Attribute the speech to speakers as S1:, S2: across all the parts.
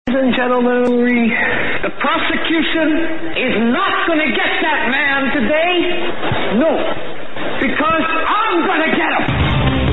S1: Ladies and gentlemen, the prosecution is not going to get that man today. No, because I'm going to get him.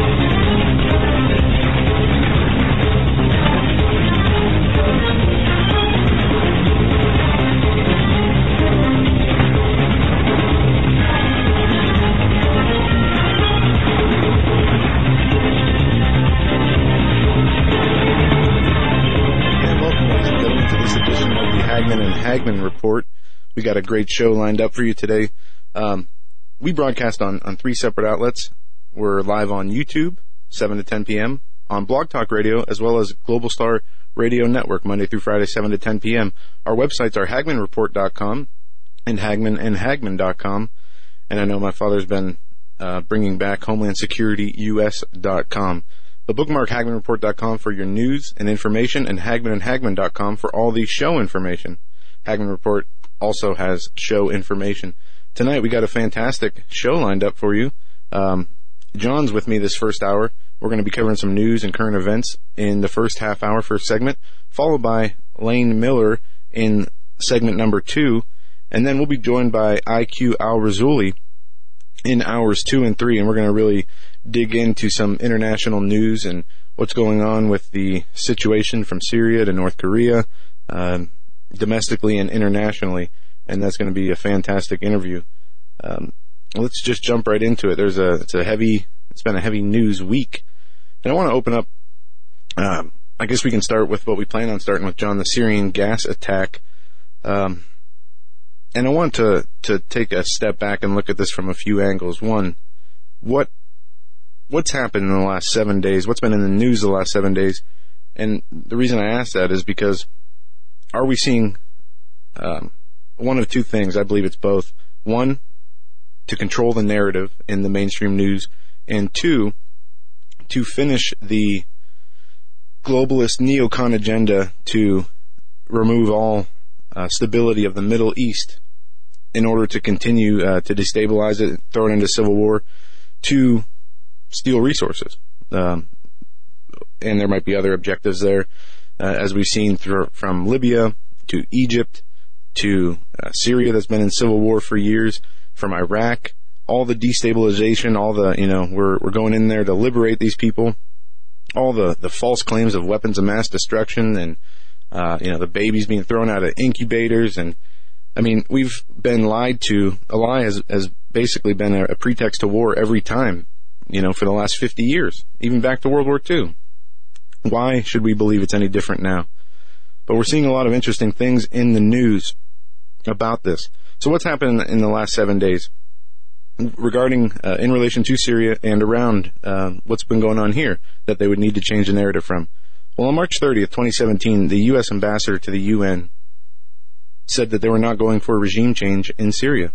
S2: Hagman and Hagman Report. We got a great show lined up for you today. We broadcast on 3 separate outlets. We're live on YouTube, 7 to 10 p.m., on Blog Talk Radio, as well as Global Star Radio Network, Monday through Friday, 7 to 10 p.m. Our websites are HagmanReport.com and HagmanandHagman.com. And I know my father's been bringing back Homeland Security US.com. But bookmark HagmanReport.com for your news and information, and HagmanandHagman.com for all the show information. Hagman Report also has show information. Tonight we got a fantastic show lined up for you. John's with me this first hour. We're going to be covering some news and current events in the first half hour, first segment, followed by Lane Miller in segment number 2. And then we'll be joined by IQ Al-Razuli in hours 2 and 3, and we're going to really dig into some international news and what's going on with the situation from Syria to North Korea, domestically and internationally, and that's going to be a fantastic interview. Let's just jump right into it. It's been a heavy news week, and I want to open up. I guess we can start with what we plan on starting with, John, the Syrian gas attack. And I want to take a step back and look at this from a few angles. One, what's happened in the last 7 days? What's been in the news the last 7 days? And the reason I ask that is because are we seeing one of two things? I believe it's both. One, to control the narrative in the mainstream news, and two, to finish the globalist neocon agenda to remove all stability of the Middle East in order to continue to destabilize it, throw it into civil war, to steal resources. And there might be other objectives there, as we've seen from Libya to Egypt to Syria that's been in civil war for years, from Iraq, all the destabilization, all the, we're going in there to liberate these people, all the false claims of weapons of mass destruction and, the babies being thrown out of incubators. And, we've been lied to. A lie has basically been a pretext to war every time, for the last 50 years, even back to World War II. Why should we believe it's any different now? But we're seeing a lot of interesting things in the news about this. So what's happened in the last 7 days regarding, in relation to Syria and around what's been going on here that they would need to change the narrative from? Well, on March 30th, 2017, the U.S. ambassador to the UN said that they were not going for a regime change in Syria.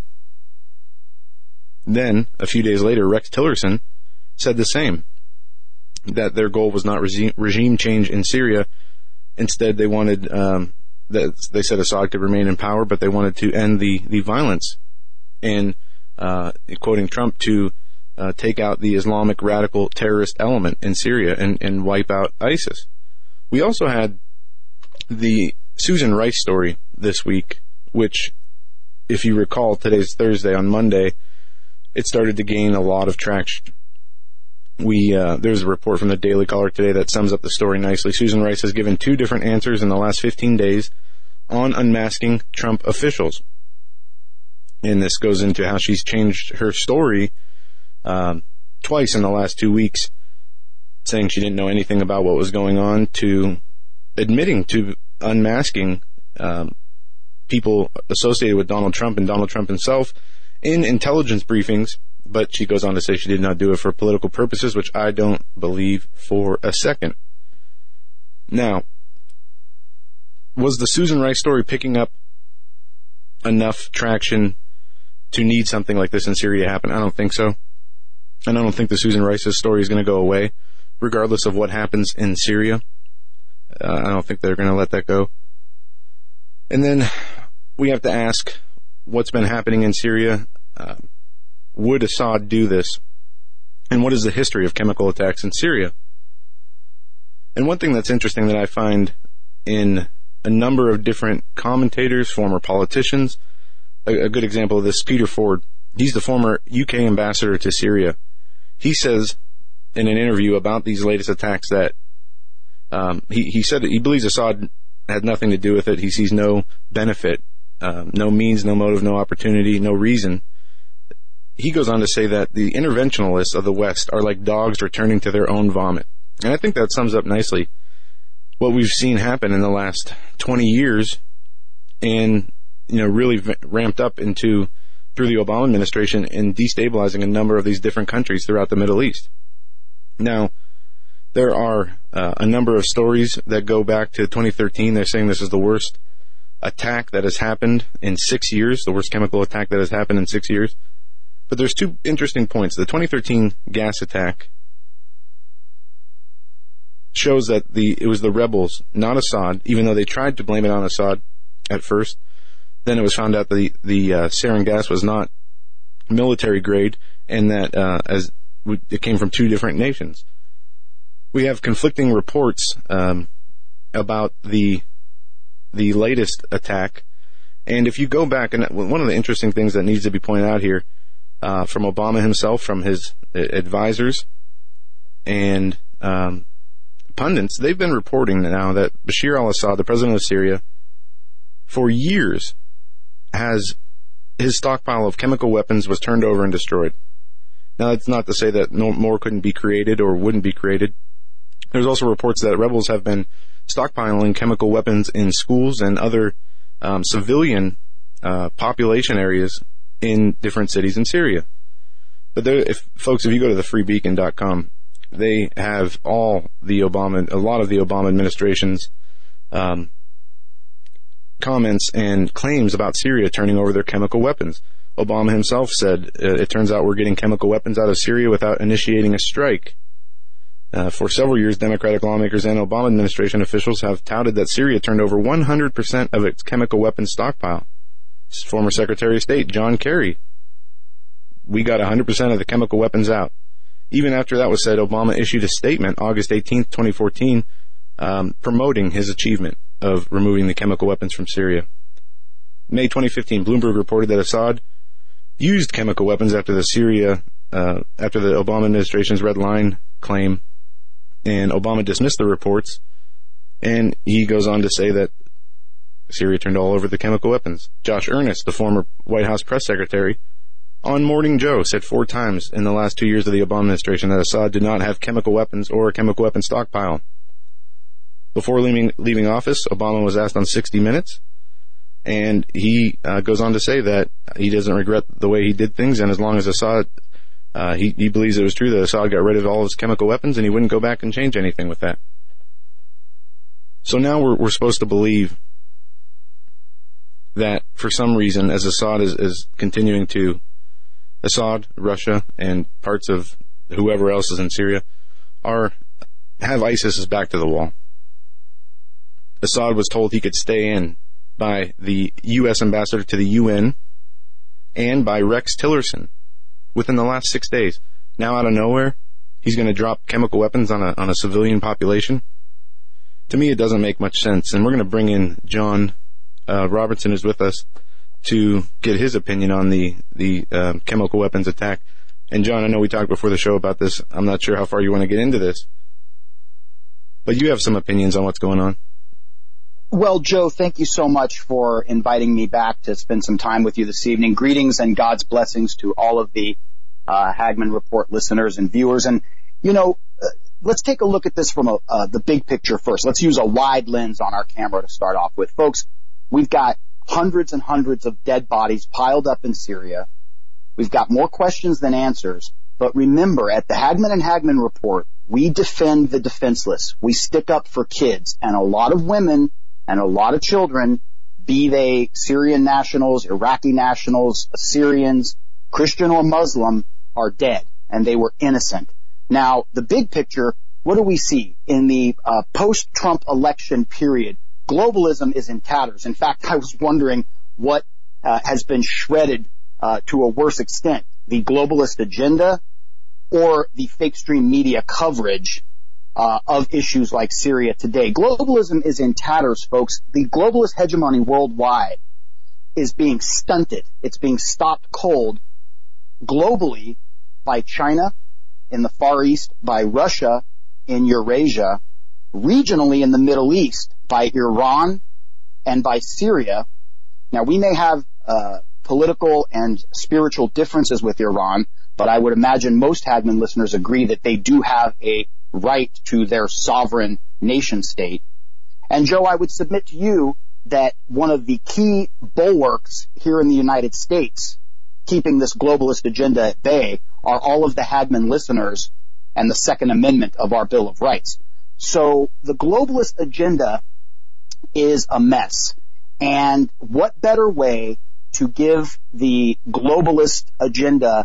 S2: Then, a few days later, Rex Tillerson said the same, that their goal was not regime change in Syria. Instead, they wanted, they said Assad could remain in power, but they wanted to end the violence, and, quoting Trump, to take out the Islamic radical terrorist element in Syria and wipe out ISIS. We also had the Susan Rice story this week, which, if you recall, today's Thursday. On Monday, it started to gain a lot of traction. There's a report from the Daily Caller today that sums up the story nicely. Susan Rice has given 2 different answers in the last 15 days on unmasking Trump officials. And this goes into how she's changed her story twice in the last 2 weeks, saying she didn't know anything about what was going on, to admitting to unmasking people associated with Donald Trump and Donald Trump himself in intelligence briefings. But she goes on to say she did not do it for political purposes, which I don't believe for a second. Now, was the Susan Rice story picking up enough traction to need something like this in Syria to happen? I don't think so. And I don't think the Susan Rice's story is going to go away, regardless of what happens in Syria. I don't think they're going to let that go. And then we have to ask, what's been happening in Syria? Would Assad do this? And what is the history of chemical attacks in Syria? And one thing that's interesting that I find in a number of different commentators, former politicians. A good example of this, Peter Ford. He's the former UK ambassador to Syria. He says in an interview about these latest attacks that he said that he believes Assad had nothing to do with it. He sees no benefit, no means, no motive, no opportunity, no reason. He goes on to say that the interventionalists of the West are like dogs returning to their own vomit. And I think that sums up nicely what we've seen happen in the last 20 years and, really ramped up through the Obama administration in destabilizing a number of these different countries throughout the Middle East. Now, there are a number of stories that go back to 2013. They're saying this is the worst attack that has happened in 6 years, the worst chemical attack that has happened in 6 years. But there's two interesting points. The 2013 gas attack shows that it was the rebels, not Assad, even though they tried to blame it on Assad at first. Then it was found out the sarin gas was not military grade, and that it came from two different nations. We have conflicting reports about the latest attack, and if you go back, and one of the interesting things that needs to be pointed out here, from Obama himself, from his advisors, and pundits, they've been reporting now that Bashar al-Assad, the president of Syria, for years has his stockpile of chemical weapons was turned over and destroyed. Now, that's not to say that no more couldn't be created or wouldn't be created. There's also reports that rebels have been stockpiling chemical weapons in schools and other civilian population areas in different cities in Syria. But if you go to the freebeacon.com, they have a lot of the Obama administration's comments and claims about Syria turning over their chemical weapons. Obama himself said, it turns out we're getting chemical weapons out of Syria without initiating a strike. For several years, Democratic lawmakers and Obama administration officials have touted that Syria turned over 100% of its chemical weapons stockpile. Former Secretary of State John Kerry, we got 100% of the chemical weapons out. Even after that was said, Obama issued a statement August 18th, 2014, promoting his achievement of removing the chemical weapons from Syria. May 2015, Bloomberg reported that Assad used chemical weapons after the Obama administration's Red Line claim, and Obama dismissed the reports, and he goes on to say that Syria turned all over the chemical weapons. Josh Earnest, the former White House press secretary, on Morning Joe said 4 times in the last 2 years of the Obama administration that Assad did not have chemical weapons or a chemical weapons stockpile. Before leaving office, Obama was asked on 60 Minutes, and he goes on to say that he doesn't regret the way he did things, and as long as Assad, he believes it was true that Assad got rid of all his chemical weapons, and he wouldn't go back and change anything with that. So now we're supposed to believe that for some reason, as Assad is continuing to, Assad, Russia, and parts of whoever else is in Syria have ISIS's back to the wall. Assad was told he could stay in by the U.S. ambassador to the UN and by Rex Tillerson within the last 6 days. Now, out of nowhere, he's going to drop chemical weapons on a civilian population. To me, it doesn't make much sense. And we're going to bring in John Robertson, who's with us, to get his opinion on the chemical weapons attack. And John, I know we talked before the show about this. I'm not sure how far you want to get into this, but you have some opinions on what's going on.
S3: Well, Joe, thank you so much for inviting me back to spend some time with you this evening. Greetings and God's blessings to all of the Hagmann Report listeners and viewers. And, let's take a look at this from the big picture first. Let's use a wide lens on our camera to start off with. Folks, we've got hundreds and hundreds of dead bodies piled up in Syria. We've got more questions than answers. But remember, at the Hagmann and Hagmann Report, we defend the defenseless. We stick up for kids, and a lot of women and a lot of children, be they Syrian nationals, Iraqi nationals, Assyrians, Christian or Muslim, are dead, and they were innocent. Now, the big picture, what do we see? In the post-Trump election period, globalism is in tatters. In fact, I was wondering what has been shredded to a worse extent, the globalist agenda or the fake stream media coverage of issues like Syria today. Globalism is in tatters, folks. The globalist hegemony worldwide is being stunted. It's being stopped cold globally by China in the Far East, by Russia in Eurasia, regionally in the Middle East, by Iran and by Syria. Now, we may have political and spiritual differences with Iran, but I would imagine most Hagmann listeners agree that they do have a right to their sovereign nation state. And Joe, I would submit to you that one of the key bulwarks here in the United States, keeping this globalist agenda at bay, are all of the Hagmann listeners and the Second Amendment of our Bill of Rights. So the globalist agenda is a mess. And what better way to give the globalist agenda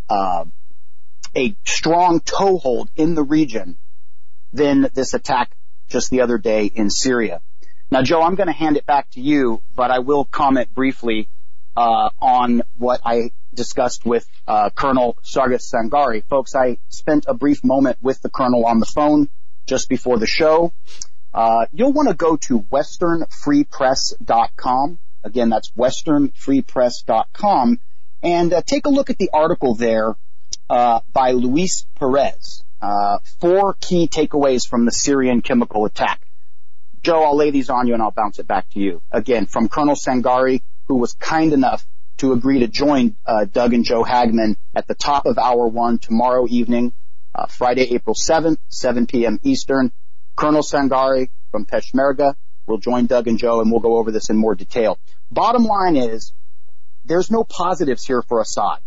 S3: a strong toehold in the region than this attack just the other day in Syria? Now, Joe, I'm going to hand it back to you, but I will comment briefly on what I discussed with Colonel Sargis Sangari. Folks, I spent a brief moment with the Colonel on the phone just before the show. You'll want to go to westernfreepress.com. Again, that's westernfreepress.com, and take a look at the article there by Luis Perez. 4 key takeaways from the Syrian chemical attack. Joe, I'll lay these on you and I'll bounce it back to you. Again, from Colonel Sangari, who was kind enough to agree to join Doug and Joe Hagmann at the top of Hour 1 tomorrow evening, Friday, April 7th, 7 p.m. Eastern. Colonel Sangari from Peshmerga will join Doug and Joe, and we'll go over this in more detail. Bottom line is, there's no positives here for Assad.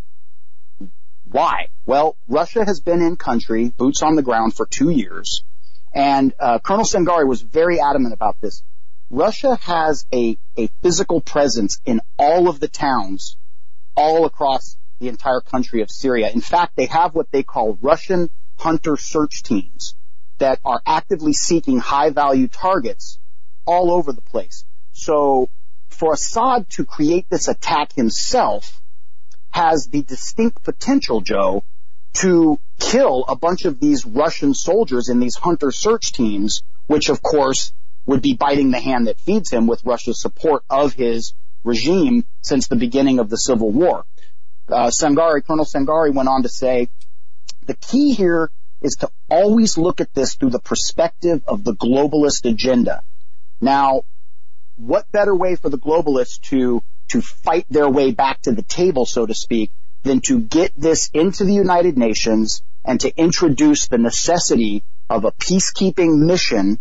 S3: Why? Well, Russia has been in country, boots on the ground, for 2 years, and Colonel Sangari was very adamant about this. Russia has a physical presence in all of the towns all across the entire country of Syria. In fact, they have what they call Russian hunter search teams that are actively seeking high-value targets all over the place. So for Assad to create this attack himself has the distinct potential, Joe, to kill a bunch of these Russian soldiers in these hunter search teams, which, of course, would be biting the hand that feeds him with Russia's support of his regime since the beginning of the Civil War. Colonel Sangari went on to say, the key here is to always look at this through the perspective of the globalist agenda. Now, what better way for the globalists to fight their way back to the table, so to speak, than to get this into the United Nations and to introduce the necessity of a peacekeeping mission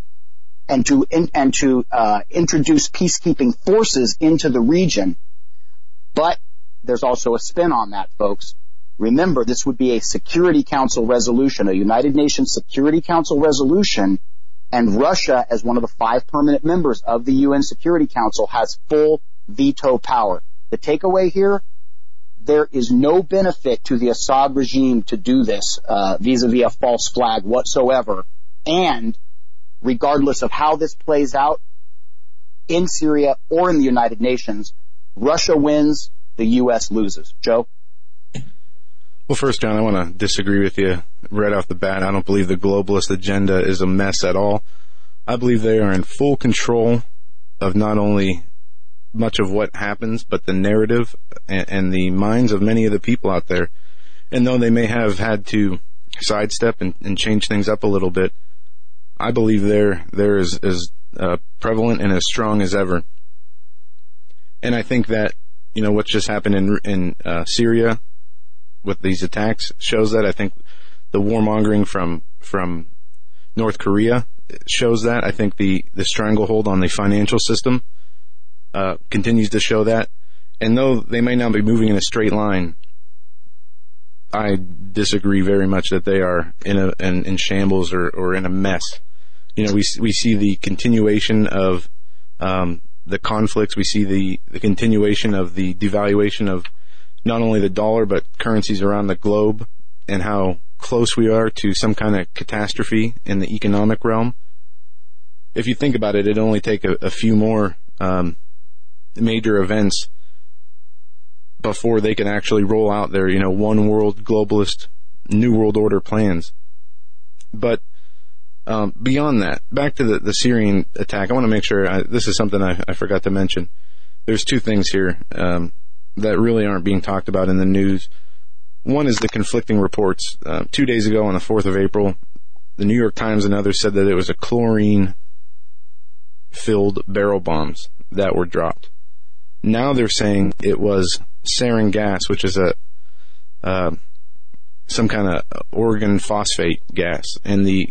S3: and to introduce peacekeeping forces into the region. But there's also a spin on that, folks. Remember, this would be a Security Council resolution, a United Nations Security Council resolution, and Russia, as one of the 5 permanent members of the UN Security Council, has full veto power. The takeaway here, there is no benefit to the Assad regime to do this vis-a-vis a false flag whatsoever. And regardless of how this plays out in Syria or in the United Nations, Russia wins, the U.S. loses. Joe?
S2: Well, first, John, I want to disagree with you right off the bat. I don't believe the globalist agenda is a mess at all. I believe they are in full control of not only much of what happens, but the narrative and the minds of many of the people out there. And though they may have had to sidestep and change things up a little bit, I believe they're as prevalent and as strong as ever. And I think that, what's just happened in Syria with these attacks shows that. I think the warmongering from North Korea shows that. I think the stranglehold on the financial system continues to show that. And though they may not be moving in a straight line, I disagree very much that they are in shambles or in a mess. We see the continuation of the conflicts. We see the continuation of the devaluation of not only the dollar but currencies around the globe, and how close we are to some kind of catastrophe in the economic realm. If you think about it, it'd only take a few more major events before they can actually roll out their, one world globalist, new world order plans. But Beyond that, back to the Syrian attack, I want to make sure, this is something I forgot to mention. There's two things here that really aren't being talked about in the news. One is the conflicting reports. 2 days ago on the 4th of April, the New York Times and others said that it was a chlorine-filled barrel bombs that were dropped. Now they're saying it was sarin gas, which is some kind of organ phosphate gas, and the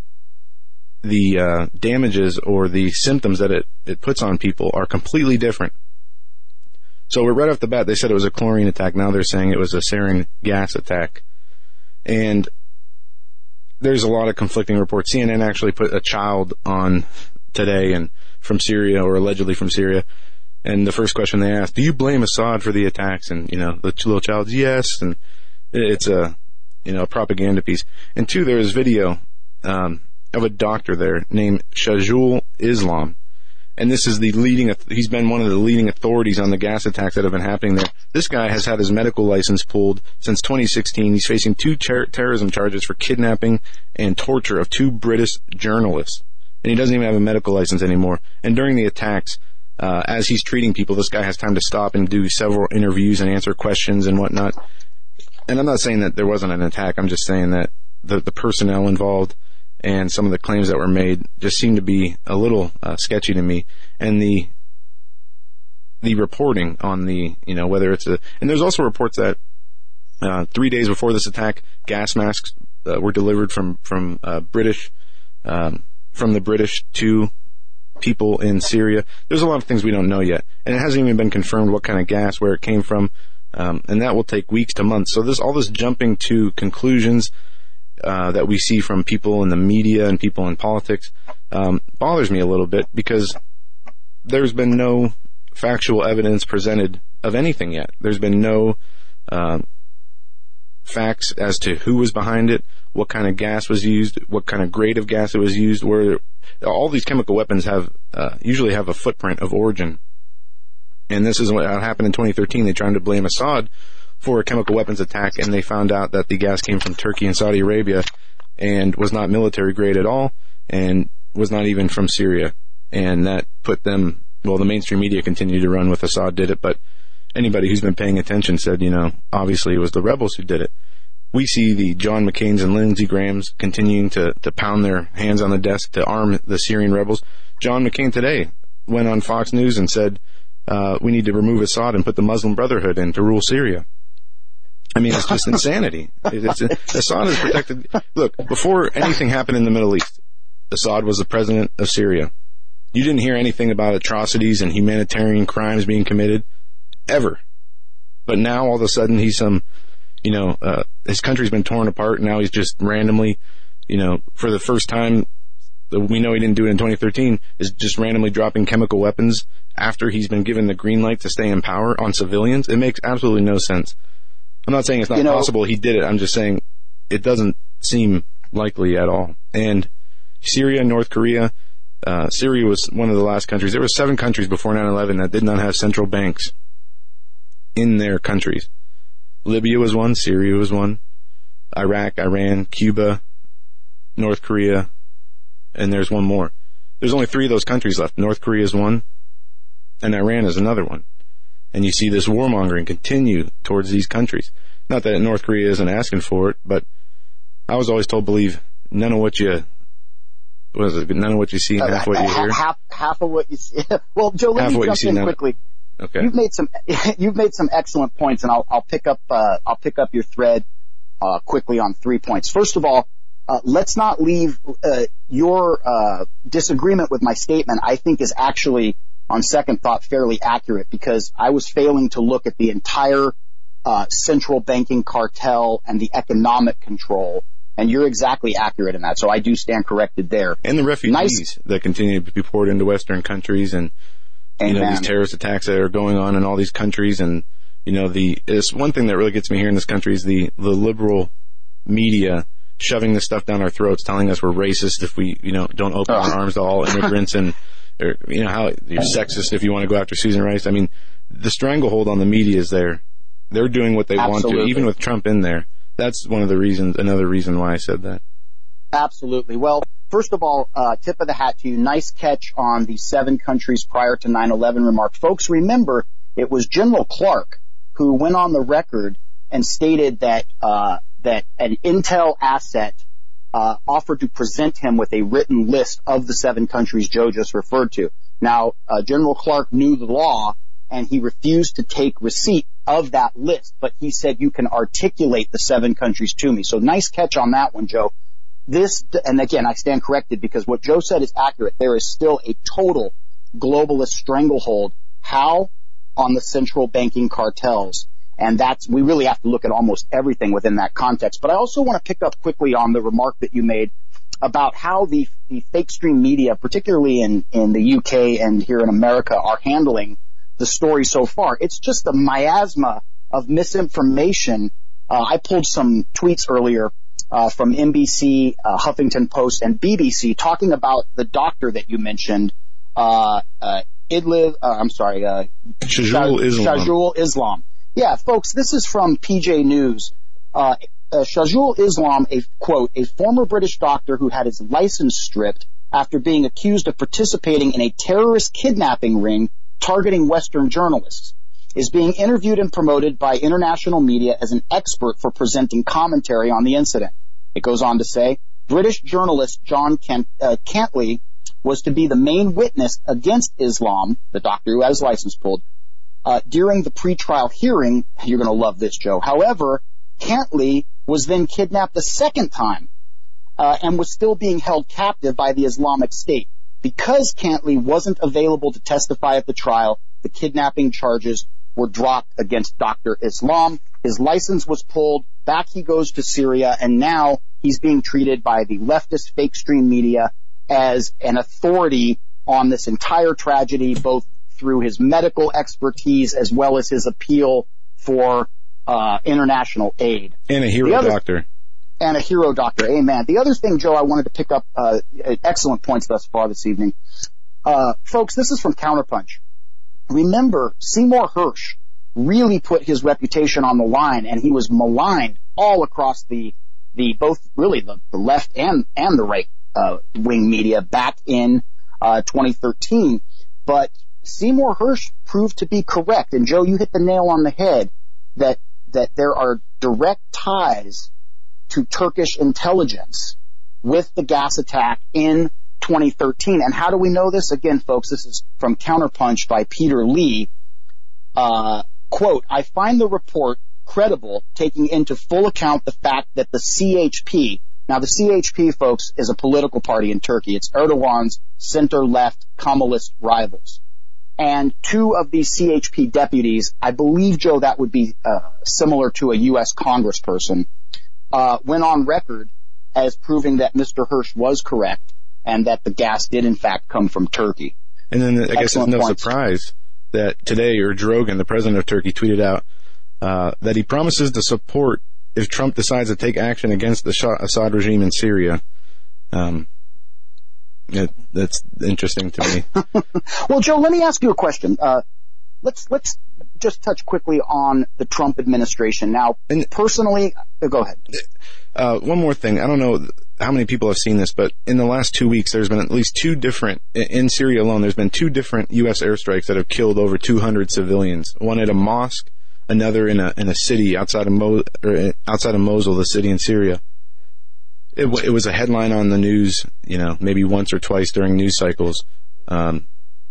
S2: damages or the symptoms that it puts on people are completely different. So right off the bat, they said it was a chlorine attack. Now they're saying it was a sarin gas attack. And there's a lot of conflicting reports. CNN actually put a child on today and from Syria, or allegedly from Syria. And the first question they asked, do you blame Assad for the attacks? And, the little child's yes. And it's a propaganda piece. And two, there is video of a doctor there named Shahjul Islam. And this is he's been one of the leading authorities on the gas attacks that have been happening there. This guy has had his medical license pulled since 2016. He's facing 2 terrorism charges for kidnapping and torture of 2 British journalists. And he doesn't even have a medical license anymore. And during the attacks, as he's treating people, this guy has time to stop and do several interviews and answer questions and whatnot. And I'm not saying that there wasn't an attack. I'm just saying that the personnel involved and some of the claims that were made just seem to be a little sketchy to me. And the reporting on whether it's and there's also reports that 3 days before this attack, gas masks were delivered from the British to people in Syria. There's a lot of things we don't know yet, and it hasn't even been confirmed what kind of gas, where it came from, and that will take weeks to months. So all this jumping to conclusions that we see from people in the media and people in politics bothers me a little bit, because there's been no factual evidence presented of anything yet. There's been no facts as to who was behind it, what kind of gas was used, what kind of grade of gas it was used, where all these chemical weapons usually have a footprint of origin. And this is what happened in 2013. They tried to blame Assad for a chemical weapons attack, and they found out that the gas came from Turkey and Saudi Arabia and was not military grade at all, and was not even from Syria. And that put them, the mainstream media continued to run with Assad did it, but anybody who's been paying attention said, obviously it was the rebels who did it. We see the John McCain's and Lindsey Graham's continuing to pound their hands on the desk to arm the Syrian rebels. John McCain today went on Fox News and said, we need to remove Assad and put the Muslim Brotherhood in to rule Syria. I mean, it's just insanity. Assad is protected. Look, before anything happened in the Middle East, Assad was the president of Syria. You didn't hear anything about atrocities and humanitarian crimes being committed, ever. But now, all of a sudden, he's his country's been torn apart, and now he's just randomly, for the first time, we know he didn't do it in 2013, is just randomly dropping chemical weapons after he's been given the green light to stay in power on civilians. It makes absolutely no sense. I'm not saying it's not possible he did it. I'm just saying it doesn't seem likely at all. And Syria, North Korea, Syria was one of the last countries. There were 7 countries before 9/11 that did not have central banks in their countries. Libya was one, Syria was one, Iraq, Iran, Cuba, North Korea, and there's one more. There's only 3 of those countries left. North Korea is one, and Iran is another one. And you see this warmongering continue towards these countries. Not that North Korea isn't asking for it, but I was always told, believe none of what you none of what you see and half what you hear.
S3: Half of what you see. Well, Joe, let me jump in quickly.
S2: Okay.
S3: You've made some excellent points, and I'll pick up your thread quickly on 3 points. First of all, let's not leave your disagreement with my statement. I think is actually, on second thought, fairly accurate, because I was failing to look at the entire central banking cartel and the economic control, and you're exactly accurate in that. So I do stand corrected there.
S2: And the refugees that continue to be poured into Western countries, and these terrorist attacks that are going on in all these countries, and it's one thing that really gets me here in this country is the liberal media shoving this stuff down our throats, telling us we're racist if we don't open our arms to all immigrants, and how you're sexist if you want to go after Susan Rice. I mean, the stranglehold on the media is there. They're doing what they want to, even with Trump in there. That's another reason why I said that.
S3: Absolutely. Well, first of all, tip of the hat to you. Nice catch on the 7 countries prior to 9/11 remark. Folks, remember, it was General Clark who went on the record and stated that an intel asset offered to present him with a written list of the 7 countries Joe just referred to. Now, General Clark knew the law, and he refused to take receipt of that list, but he said, you can articulate the 7 countries to me. So nice catch on that one, Joe. And again, I stand corrected because what Joe said is accurate. There is still a total globalist stranglehold. How? On the central banking cartels. And we really have to look at almost everything within that context. But I also want to pick up quickly on the remark that you made about how the fake stream media, particularly in the UK and here in America, are handling the story so far. It's just a miasma of misinformation. I pulled some tweets earlier from NBC, Huffington Post, and BBC talking about the doctor that you mentioned, Shahidul Islam. Yeah, folks, this is from PJ News. Shahidul Islam, a former British doctor who had his license stripped after being accused of participating in a terrorist kidnapping ring targeting Western journalists, is being interviewed and promoted by international media as an expert for presenting commentary on the incident. It goes on to say, British journalist John Cantley was to be the main witness against Islam, the doctor who had his license pulled, during the pre-trial hearing. You're going to love this, Joe. However, Cantley was then kidnapped a second time and was still being held captive by the Islamic State. Because Cantley wasn't available to testify at the trial, the kidnapping charges were dropped against Dr. Islam. His license was pulled. Back he goes to Syria, and now he's being treated by the leftist fake stream media as an authority on this entire tragedy, both through his medical expertise as well as his appeal for international aid.
S2: And a hero doctor.
S3: And a hero doctor. Amen. The other thing, Joe, I wanted to pick up, excellent points thus far this evening. Folks, this is from Counterpunch. Remember, Seymour Hersh really put his reputation on the line, and he was maligned all across the left and the right wing media back in 2013. But Seymour Hersh proved to be correct. And Joe, you hit the nail on the head that there are direct ties to Turkish intelligence with the gas attack in 2013. And how do we know this? Again, folks, this is from Counterpunch by Peter Lee. Quote, I find the report credible, taking into full account the fact that the CHP, now the CHP, folks, is a political party in Turkey. It's Erdogan's center-left Kemalist rivals. And 2 of these CHP deputies, I believe, Joe, that would be similar to a U.S. congressperson, went on record as proving that Mr. Hersh was correct and that the gas did, in fact, come from Turkey.
S2: And then I guess it's no surprise that today Erdogan, the president of Turkey, tweeted out that he promises to support if Trump decides to take action against the Assad regime in Syria. That's interesting to me.
S3: Well, Joe, let me ask you a question. Let's just touch quickly on the Trump administration. Now, personally, go ahead.
S2: One more thing. I don't know how many people have seen this, but in the last 2 weeks, there's been at least 2 different, in Syria alone, there's been 2 different U.S. airstrikes that have killed over 200 civilians. One at a mosque, another in a city outside of Mosul, the city in Syria. It was a headline on the news, maybe once or twice during news cycles. And,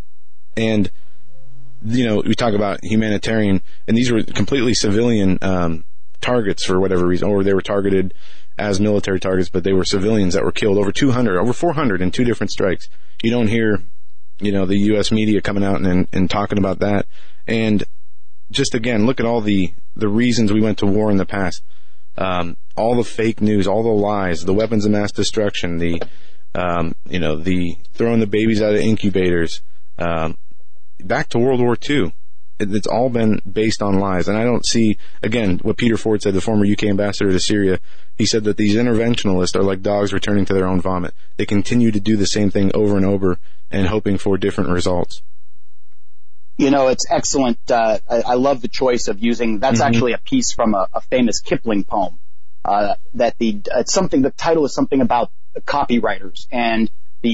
S2: we talk about humanitarian, and these were completely civilian targets for whatever reason, or they were targeted as military targets, but they were civilians that were killed. Over 400 in 2 different strikes. You don't hear, the U.S. media coming out and talking about that. And just again, look at all the reasons we went to war in the past. All the fake news, all the lies, the weapons of mass destruction, the throwing the babies out of incubators, back to World War II. It's all been based on lies. And I don't see, again, what Peter Ford said, the former UK ambassador to Syria. He said that these interventionalists are like dogs returning to their own vomit. They continue to do the same thing over and over and hoping for different results.
S3: It's excellent. I love the choice of using, that's actually a piece from a famous Kipling poem. that the title is something about copywriters and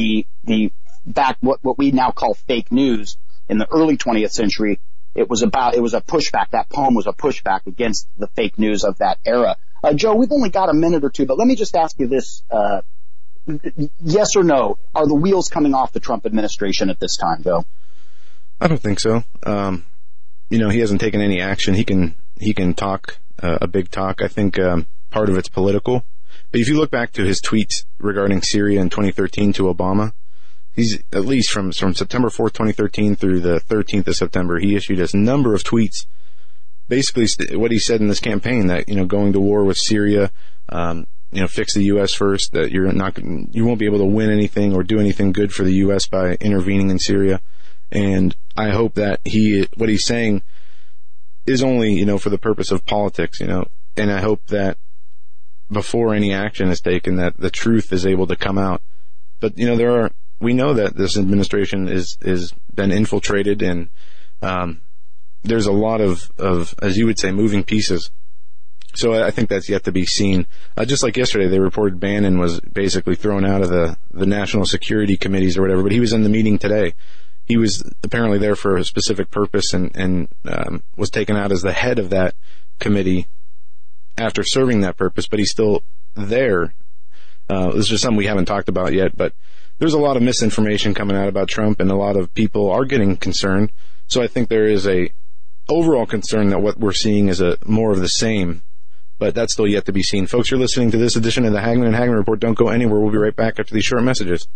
S3: what we now call fake news. In the early 20th century, it was a pushback. That poem was a pushback against the fake news of that era. Joe, we've only got a minute or two, but let me just ask you this, yes or no, are the wheels coming off the Trump administration at this time, Joe?
S2: I don't think so. He hasn't taken any action. He can talk a big talk. I think part of it's political. But if you look back to his tweets regarding Syria in 2013 to Obama, he's at least from September 4th, 2013 through the 13th of September, he issued a number of tweets. Basically, what he said in this campaign, that, going to war with Syria, fix the U.S. first, that you won't be able to win anything or do anything good for the U.S. by intervening in Syria. And I hope that what he's saying is only, for the purpose of politics, and I hope that before any action is taken, that the truth is able to come out. But, we know that this administration is been infiltrated, and there's a lot of, as you would say, moving pieces. So I think that's yet to be seen. Just like yesterday, they reported Bannon was basically thrown out of the national security committees or whatever, but he was in the meeting today. He was apparently there for a specific purpose and was taken out as the head of that committee after serving that purpose, but he's still there. This is just something we haven't talked about yet, but there's a lot of misinformation coming out about Trump, and a lot of people are getting concerned. So I think there is a overall concern that what we're seeing is more of the same, but that's still yet to be seen. Folks, you're listening to this edition of the Hagman and Hagman Report. Don't go anywhere. We'll be right back after these short messages.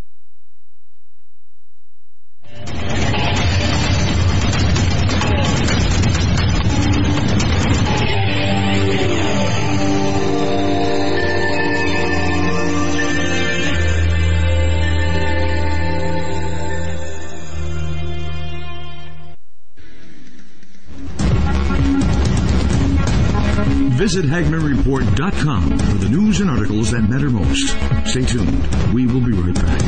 S4: Visit HagmanReport.com for the news and articles that matter most. Stay tuned. We will be right back.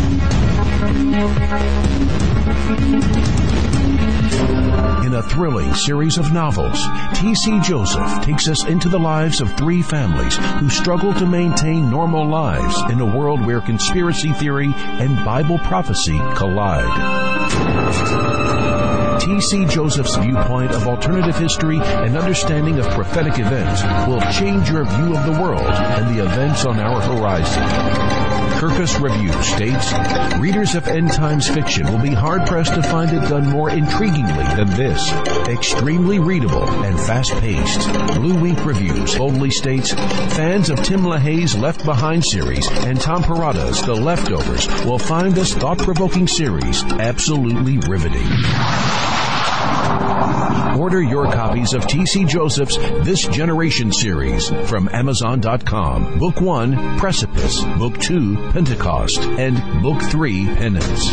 S4: In a thrilling series of novels, T.C. Joseph takes us into the lives of three families who struggle to maintain normal lives in a world where conspiracy theory and Bible prophecy collide. T.C. Joseph's viewpoint of alternative history and understanding of prophetic events will change your view of the world and the events on our horizon. Kirkus Review states, readers of end times fiction will be hard-pressed to find it done more intriguingly than this. Extremely readable and fast-paced. Blue Wink Reviews boldly states, fans of Tim LaHaye's Left Behind series and Tom Perrotta's The Leftovers will find this thought-provoking series absolutely riveting. Order your copies of T.C. Joseph's This Generation series from Amazon.com. Book 1, Precipice. Book 2, Pentecost. And Book 3, Penance.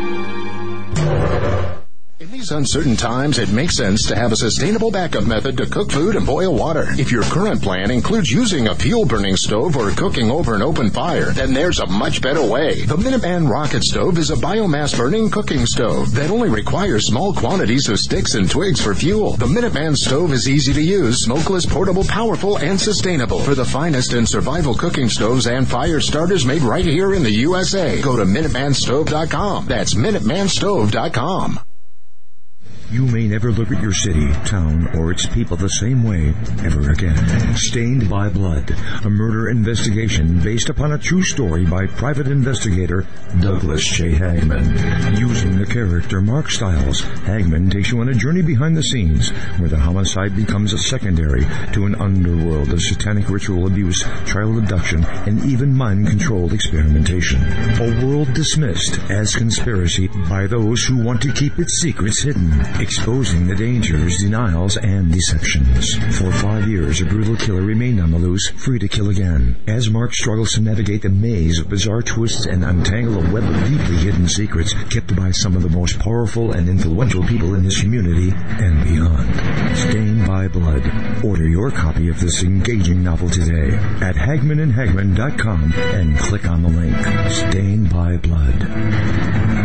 S5: In these uncertain times, it makes sense to have a sustainable backup method to cook food and boil water. If your current plan includes using a fuel-burning stove or cooking over an open fire, then there's a much better way. The Minuteman Rocket Stove is a biomass-burning cooking stove that only requires small quantities of sticks and twigs for fuel. The Minuteman Stove is easy to use, smokeless, portable, powerful, and sustainable. For the finest in survival cooking stoves and fire starters made right here in the USA, go to MinutemanStove.com. That's MinutemanStove.com.
S4: You may never look at your city, town, or its people the same way ever again. Stained by Blood, a murder investigation based upon a true story by private investigator Douglas J. Hagman. Using the character Mark Stiles, Hagman takes you on a journey behind the scenes where the homicide becomes a secondary to an underworld of satanic ritual abuse, child abduction, and even mind-controlled experimentation. A world dismissed as conspiracy by those who want to keep its secrets hidden. Exposing the dangers, denials, and deceptions. For 5 years, a brutal killer remained on the loose, free to kill again. As Mark struggles to navigate the maze of bizarre twists and untangle a web of deeply hidden secrets kept by some of the most powerful and influential people in his community and beyond. Stained by Blood. Order your copy of this engaging novel today at HagmanandHagman.com and click on the link. Stained by Blood.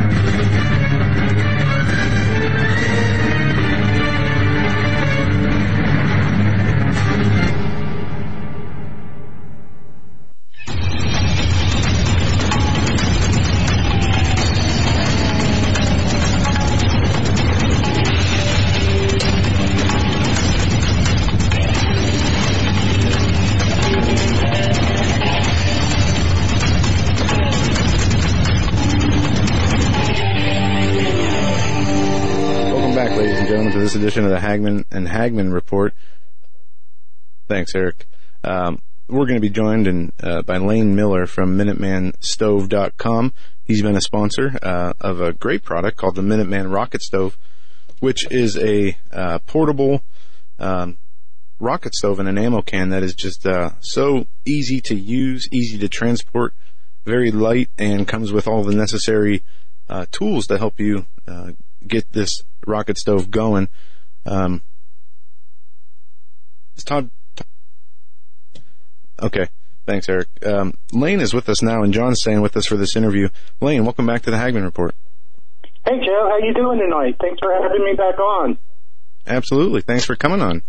S2: back, ladies and gentlemen, to this edition of the Hagman and Hagman Report. Thanks, Eric. We're going to be joined by Lane Miller from MinutemanStove.com. He's been a sponsor of a great product called the Minuteman Rocket Stove, which is a portable rocket stove in an ammo can that is just so easy to use, easy to transport, very light, and comes with all the necessary tools to help you get this rocket stove going. Is Todd? Okay, thanks, Eric. Lane is with us now, and John's staying with us for this interview. Lane, welcome back to the Hagman Report.
S6: Hey, Joe, how you doing tonight? Thanks for having me back on.
S2: Absolutely, thanks for coming on.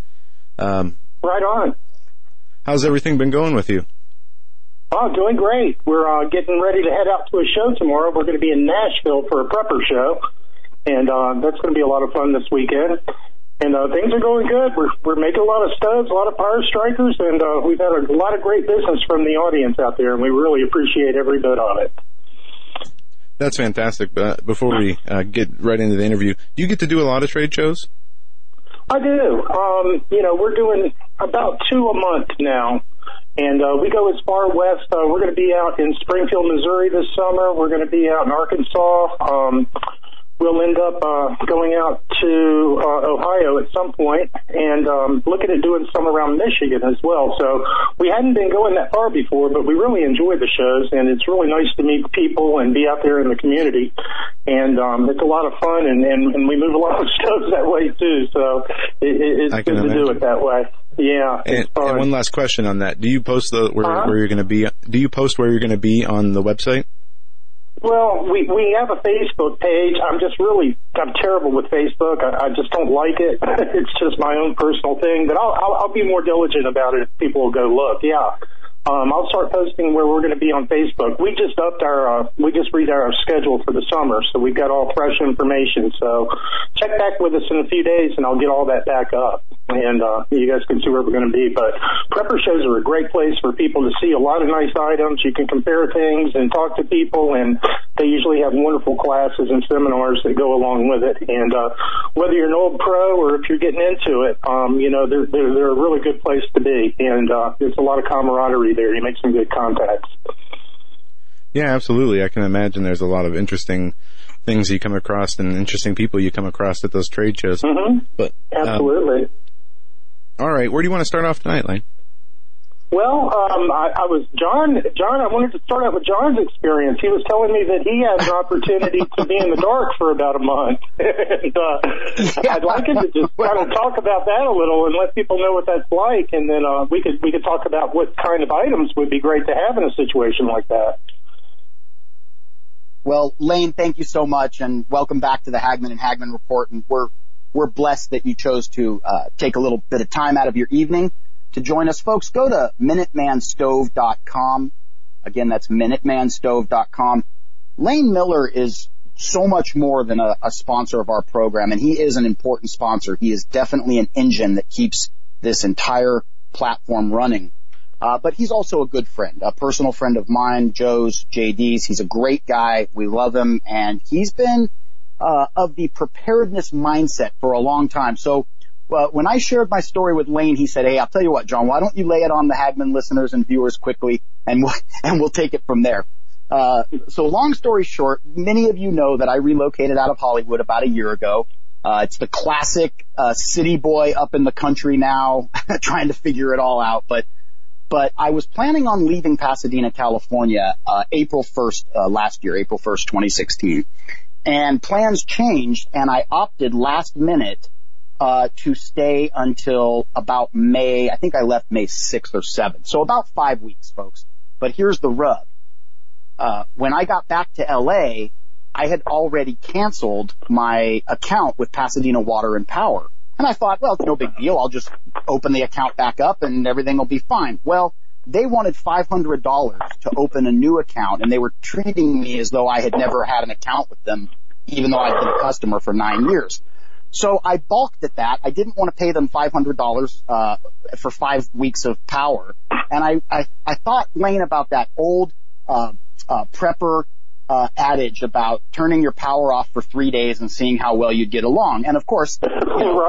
S6: Right on.
S2: How's everything been going with you?
S6: Oh, doing great. We're getting ready to head out to a show tomorrow. We're going to be in Nashville for a prepper show, and that's going to be a lot of fun this weekend. And things are going good. We're making a lot of studs, a lot of Fire Strikers, and we've had a lot of great business from the audience out there, and we really appreciate every bit of it.
S2: That's fantastic. But before we get right into the interview, do you get to do a lot of trade shows?
S6: I do. We're doing about 2 a month now. And we go as far west. We're going to be out in Springfield, Missouri this summer. We're going to be out in Arkansas. We'll end up going out to Ohio at some point and looking at doing some around Michigan as well. So we hadn't been going that far before, but we really enjoy the shows, and it's really nice to meet people and be out there in the community. And it's a lot of fun, and we move a lot of stoves that way, too. So it's good to do it that way. Yeah.
S2: And one last question on that. Do you post where you're going to be? Do you post where you're going to be on the website?
S6: Well, we have a Facebook page. I'm terrible with Facebook. I just don't like it. It's just my own personal thing. But I'll be more diligent about it if people will go look. Yeah. I'll start posting where we're going to be on Facebook. We just read our schedule for the summer, so we've got all fresh information. So check back with us in a few days, and I'll get all that back up, and you guys can see where we're going to be. But prepper shows are a great place for people to see a lot of nice items. You can compare things and talk to people, and they usually have wonderful classes and seminars that go along with it. And whether you're an old pro or if you're getting into it, they're a really good place to be, and there's a lot of camaraderie there. You make some good contacts.
S2: Yeah, absolutely. I can imagine there's a lot of interesting things you come across and interesting people you come across at those trade shows.
S6: Mm-hmm.
S2: But
S6: absolutely.
S2: All right, where do you want to start off tonight, Lane?
S6: Well, John, I wanted to start out with John's experience. He was telling me that he had an opportunity to be in the dark for about a month. And I'd like him to just kind of talk about that a little and let people know what that's like, and then we could talk about what kind of items would be great to have in a situation like that.
S3: Well, Lane, thank you so much, and welcome back to the Hagman and Hagman Report. And we're blessed that you chose to take a little bit of time out of your evening to join us. Folks, go to MinutemanStove.com. Again, that's MinutemanStove.com. Lane Miller is so much more than a sponsor of our program, and he is an important sponsor. He is definitely an engine that keeps this entire platform running. But he's also a good friend, a personal friend of mine, Joe's, JD's. He's a great guy. We love him, and he's been of the preparedness mindset for a long time. So when I shared my story with Lane, he said, "Hey, I'll tell you what, John, why don't you lay it on the Hagman listeners and viewers quickly, and we'll take it from there." So long story short, many of you know that I relocated out of Hollywood about a year ago. It's the classic city boy up in the country now, trying to figure it all out. But I was planning on leaving Pasadena, California, April 1st last year, April 1st, 2016. And plans changed, and I opted last minute to stay until about May. I think I left May 6th or 7th. So about 5 weeks, folks. But here's the rub. When I got back to LA, I had already canceled my account with Pasadena Water and Power. And I thought, well, it's no big deal. I'll just open the account back up and everything will be fine. Well, they wanted $500 to open a new account, and they were treating me as though I had never had an account with them, even though I'd been a customer for 9 years. So I balked at that. I didn't want to pay them $500 for 5 weeks of power. And I thought, Lane, about that old prepper adage about turning your power off for 3 days and seeing how well you'd get along. And of course,
S6: right.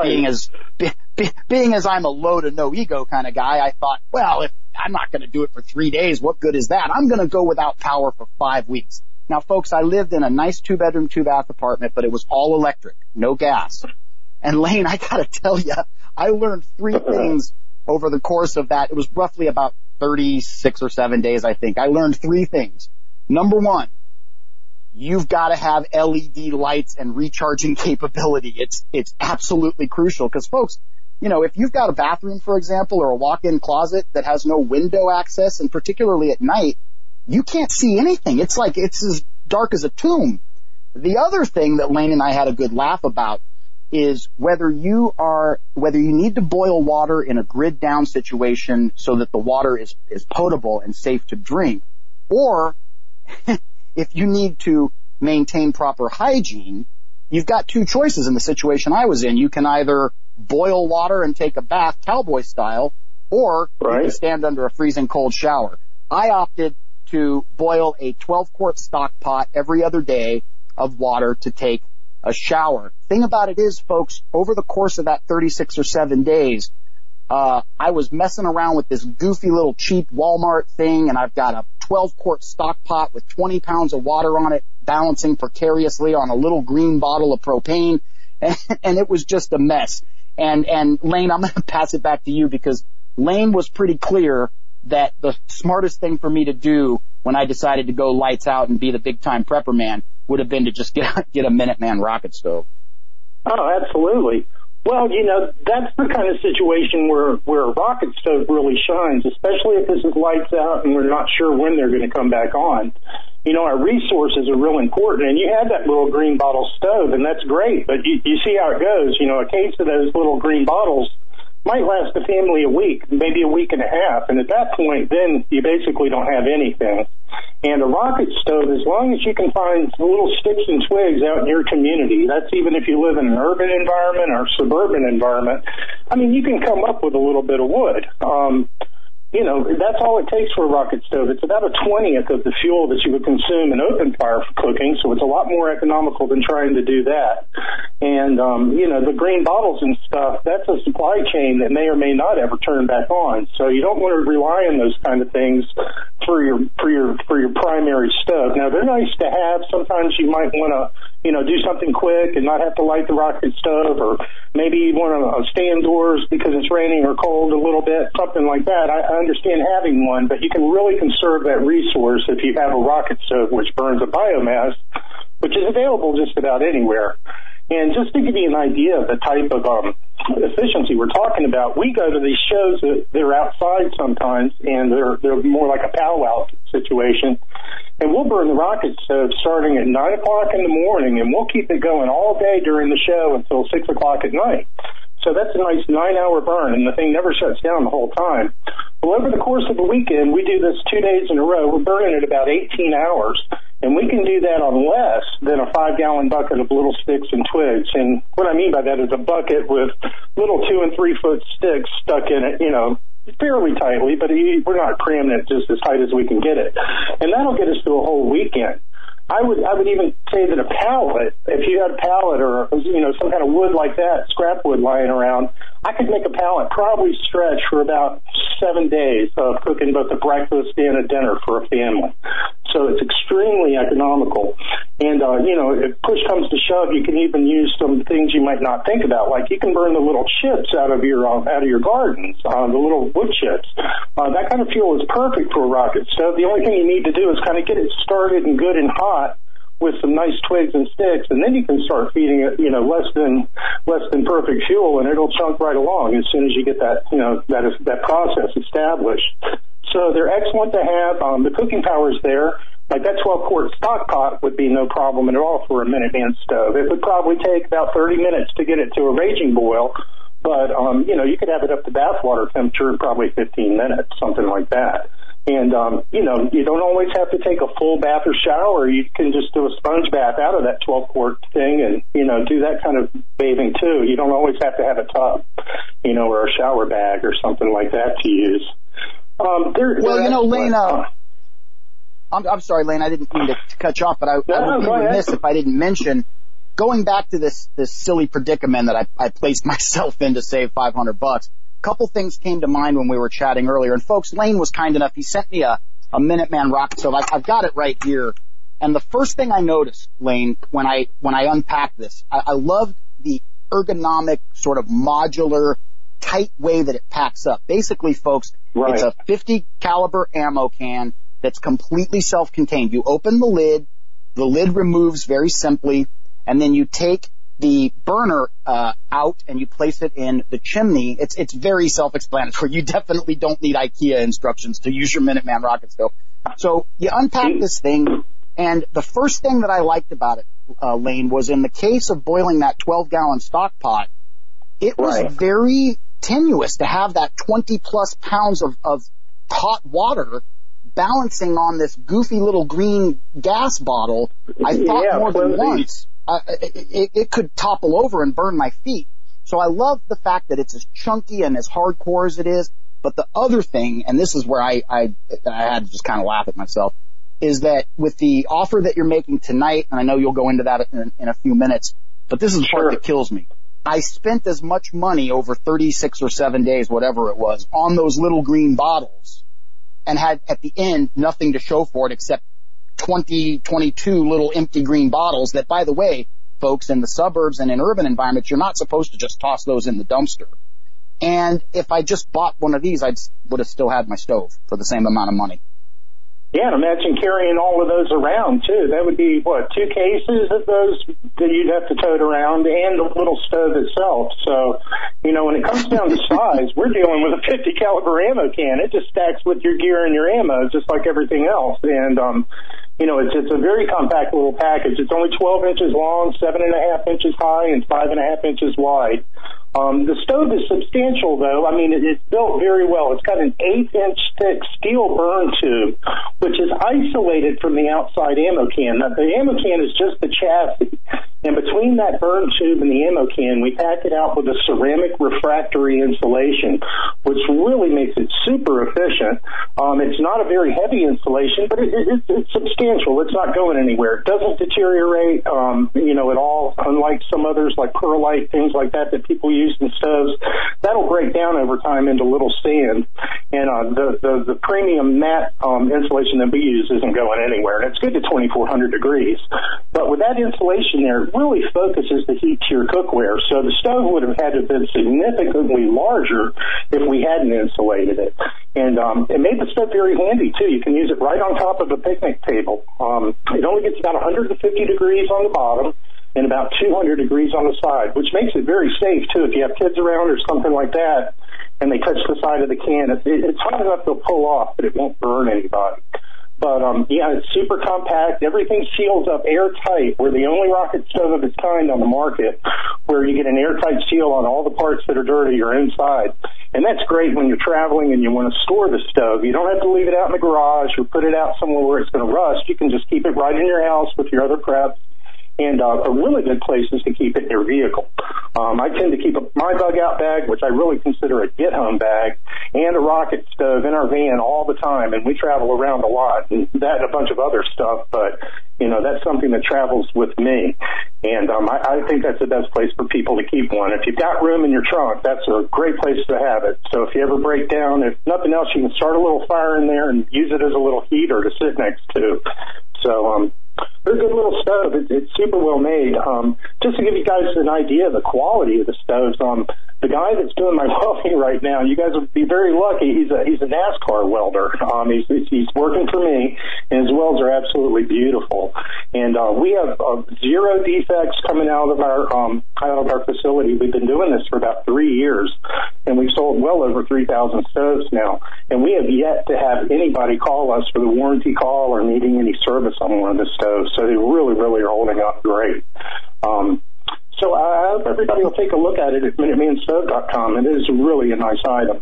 S3: being as I'm a low to no ego kind of guy, I thought, well, if I'm not going to do it for 3 days, what good is that? I'm going to go without power for 5 weeks. Now, folks, I lived in a nice 2-bedroom, 2-bath apartment, but it was all electric, no gas. And Lane, I got to tell you, I learned 3 things over the course of that. It was roughly about 36 or 7 days, I think. I learned 3 things. Number 1, you've got to have LED lights and recharging capability. It's absolutely crucial because, folks, you know, if you've got a bathroom, for example, or a walk-in closet that has no window access, and particularly at night, you can't see anything. It's like it's as dark as a tomb. The other thing that Lane and I had a good laugh about is whether you need to boil water in a grid down situation so that the water is potable and safe to drink, or if you need to maintain proper hygiene, you've got 2 choices in the situation I was in. You can either boil water and take a bath cowboy style, or you can stand under a freezing cold shower. I opted to boil a 12-quart stock pot every other day of water to take a shower. Thing about it is, folks, over the course of that 36 or 7 days, I was messing around with this goofy little cheap Walmart thing, and I've got a 12-quart stock pot with 20 pounds of water on it, balancing precariously on a little green bottle of propane, and it was just a mess. And Lane, I'm going to pass it back to you because Lane was pretty clear that the smartest thing for me to do when I decided to go lights out and be the big-time prepper man would have been to just get a Minuteman rocket stove.
S6: Oh, absolutely. Well, you know, that's the kind of situation where a rocket stove really shines, especially if this is lights out and we're not sure when they're going to come back on. You know, our resources are real important, and you have that little green bottle stove, and that's great, but you see how it goes. You know, a case of those little green bottles might last the family a week, maybe a week and a half, and at that point, then you basically don't have anything. And a rocket stove, as long as you can find little sticks and twigs out in your community, that's even if you live in an urban environment or suburban environment, I mean, you can come up with a little bit of wood. You know, that's all it takes for a rocket stove. It's about a 20th of the fuel that you would consume in open fire for cooking, so it's a lot more economical than trying to do that. And, you know, the green bottles and stuff, that's a supply chain that may or may not ever turn back on. So you don't want to rely on those kind of things for your primary stove. Now, they're nice to have. Sometimes you might want to, you know, do something quick and not have to light the rocket stove, or maybe you want to stay indoors because it's raining or cold a little bit, something like that. I understand having one, but you can really conserve that resource if you have a rocket stove which burns a biomass, which is available just about anywhere. And just to give you an idea of the type of efficiency we're talking about, we go to these shows that they're outside sometimes, and they're more like a powwow situation. And we'll burn the rocket stove starting at 9 o'clock in the morning, and we'll keep it going all day during the show until 6 o'clock at night. So that's a nice 9-hour burn, and the thing never shuts down the whole time. Well, over the course of a weekend, we do this 2 days in a row. We're burning at about 18 hours, and we can do that on less than a 5-gallon bucket of little sticks and twigs. And what I mean by that is a bucket with little 2 and 3 foot sticks stuck in it, you know, fairly tightly, but we're not cramming it just as tight as we can get it. And that'll get us through a whole weekend. I would even say that a pallet, if you had a pallet or, you know, some kind of wood like that, scrap wood lying around, I could make a pallet probably stretch for about 7 days of cooking both a breakfast and a dinner for a family. So it's extremely economical. And, you know, if push comes to shove, you can even use some things you might not think about. Like you can burn the little chips out of your gardens, the little wood chips. That kind of fuel is perfect for a rocket stove. The only thing you need to do is kind of get it started and good and hot with some nice twigs and sticks, and then you can start feeding it, you know, less than perfect fuel, and it'll chunk right along as soon as you get that, you know, that process established. So they're excellent to have. The cooking power's there. Like that 12-quart stock pot would be no problem at all for a Minuteman stove. It would probably take about 30 minutes to get it to a raging boil, but, you know, you could have it up to bathwater temperature in probably 15 minutes, something like that. And, you know, you don't always have to take a full bath or shower. You can just do a sponge bath out of that 12-quart thing and, you know, do that kind of bathing too. You don't always have to have a tub, you know, or a shower bag or something like that to use.
S3: Well, you know, Lane, I'm sorry, Lane, I didn't mean to cut you off, but I would be remiss if I didn't mention, going back to this silly predicament that I placed myself in to save $500, a couple things came to mind when we were chatting earlier. And folks, Lane was kind enough. He sent me a Minuteman rocket stove. I've got it right here. And the first thing I noticed, Lane, when I unpacked this, I loved the ergonomic sort of modular tight way that it packs up. Basically, folks, It's a 50 caliber ammo can that's completely self-contained. You open the lid removes very simply, and then you take the burner out and you place it in the chimney. It's very self-explanatory. You definitely don't need IKEA instructions to use your Minuteman rocket stove. So you unpack this thing, and the first thing that I liked about it, Lane, was in the case of boiling that 12-gallon stock pot, it was very tenuous to have that 20-plus pounds of hot water balancing on this goofy little green gas bottle. I thought more than once it could topple over and burn my feet. So I love the fact that it's as chunky and as hardcore as it is. But the other thing, and this is where I had to just kind of laugh at myself, is that with the offer that you're making tonight, and I know you'll go into that in a few minutes, but this is the part that kills me. I spent as much money over 36 or 7 days, whatever it was, on those little green bottles, and had at the end nothing to show for it except 22 little empty green bottles that, by the way, folks, in the suburbs and in urban environments, you're not supposed to just toss those in the dumpster. And if I just bought one of these, I would have still had my stove for the same amount of money.
S6: Yeah, and imagine carrying all of those around, too. That would be, 2 cases of those that you'd have to tote around, and the little stove itself. So, when it comes down to size, we're dealing with a 50 caliber ammo can. It just stacks with your gear and your ammo, just like everything else. And, it's a very compact little package. It's only 12 inches long, 7.5 inches high, and 5.5 inches wide. The stove is substantial, though. I mean, it's built very well. It's got an 8-inch thick steel burn tube, which is isolated from the outside ammo can. Now, the ammo can is just the chassis. And between that burn tube and the ammo can, we pack it out with a ceramic refractory insulation, which really makes it super efficient. It's not a very heavy insulation, but it's substantial. It's not going anywhere. It doesn't deteriorate, at all, unlike some others like perlite, things like that people use in stoves. That'll break down over time into little sand. And the premium matte insulation that we use isn't going anywhere. And it's good to 2,400 degrees. But with that insulation there, it really focuses the heat to your cookware. So the stove would have had to have been significantly larger if we hadn't insulated it. And it made the stove very handy, too. You can use it right on top of a picnic table. It only gets about 150 degrees on the bottom and about 200 degrees on the side, which makes it very safe, too. If you have kids around or something like that and they touch the side of the can, it's hot enough to pull off, but it won't burn anybody. But, it's super compact. Everything seals up airtight. We're the only rocket stove of its kind on the market where you get an airtight seal on all the parts that are dirty or inside. And that's great when you're traveling and you want to store the stove. You don't have to leave it out in the garage or put it out somewhere where it's going to rust. You can just keep it right in your house with your other prep. And a really good place is to keep it in your vehicle. I tend to keep my bug-out bag, which I really consider a get-home bag, and a rocket stove in our van all the time, and we travel around a lot, and that and a bunch of other stuff, but, that's something that travels with me. And I think that's the best place for people to keep one. If you've got room in your trunk, that's a great place to have it. So if you ever break down, if nothing else, you can start a little fire in there and use it as a little heater to sit next to. So, they're a good little stove. It's super well made. Just to give you guys an idea of the quality of the stoves, the guy that's doing my welding right now, you guys would be very lucky. He's a NASCAR welder. He's working for me, and his welds are absolutely beautiful. And we have 0 defects coming out of our facility. We've been doing this for about 3 years, and we've sold well over 3,000 stoves now. And we have yet to have anybody call us for the warranty call or needing any service on one of the stoves. So they really, really are holding up great. So I hope everybody will take a look at it at MinutemanStove.com. It is really a nice item.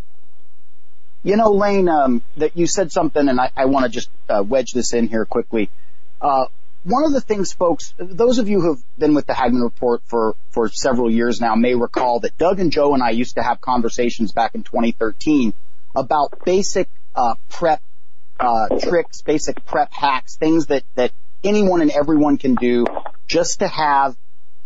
S3: Lane, that you said something, and I want to just wedge this in here quickly. One of the things, folks, those of you who have been with the Hagmann Report for several years now may recall that Doug and Joe and I used to have conversations back in 2013 about basic prep tricks, basic prep hacks, things that anyone and everyone can do just to have